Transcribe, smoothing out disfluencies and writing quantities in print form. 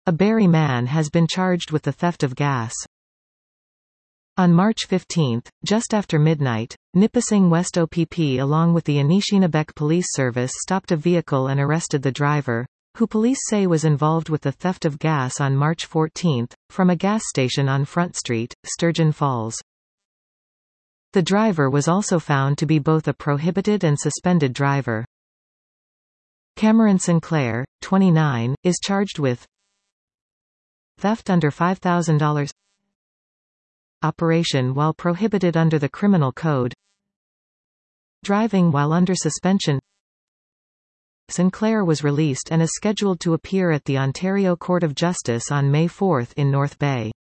A Barrie man has been charged with the theft of gas. On March 15, just after midnight, Nipissing West OPP along with the Anishinaabe Police Service stopped a vehicle and arrested the driver, who police say was involved with the theft of gas on March 14, from a gas station on Front Street, Sturgeon Falls. The driver was also found to be both a prohibited and suspended driver. Cameron Sinclair, 29, is charged with theft under $5,000, operation while prohibited under the Criminal Code, driving while under suspension. Sinclair was released and is scheduled to appear at the Ontario Court of Justice on May 4 in North Bay.